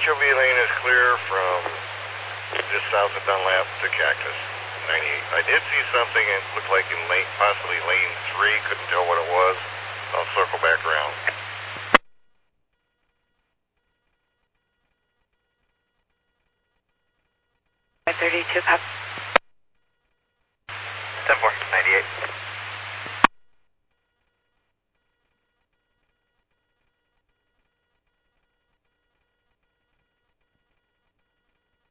HOV lane is clear from just south of Dunlap to Cactus, 98. I did see something, it looked like in lane, possibly lane 3, couldn't tell what it was. I'll circle back around. 32, copy. 10-4, 98.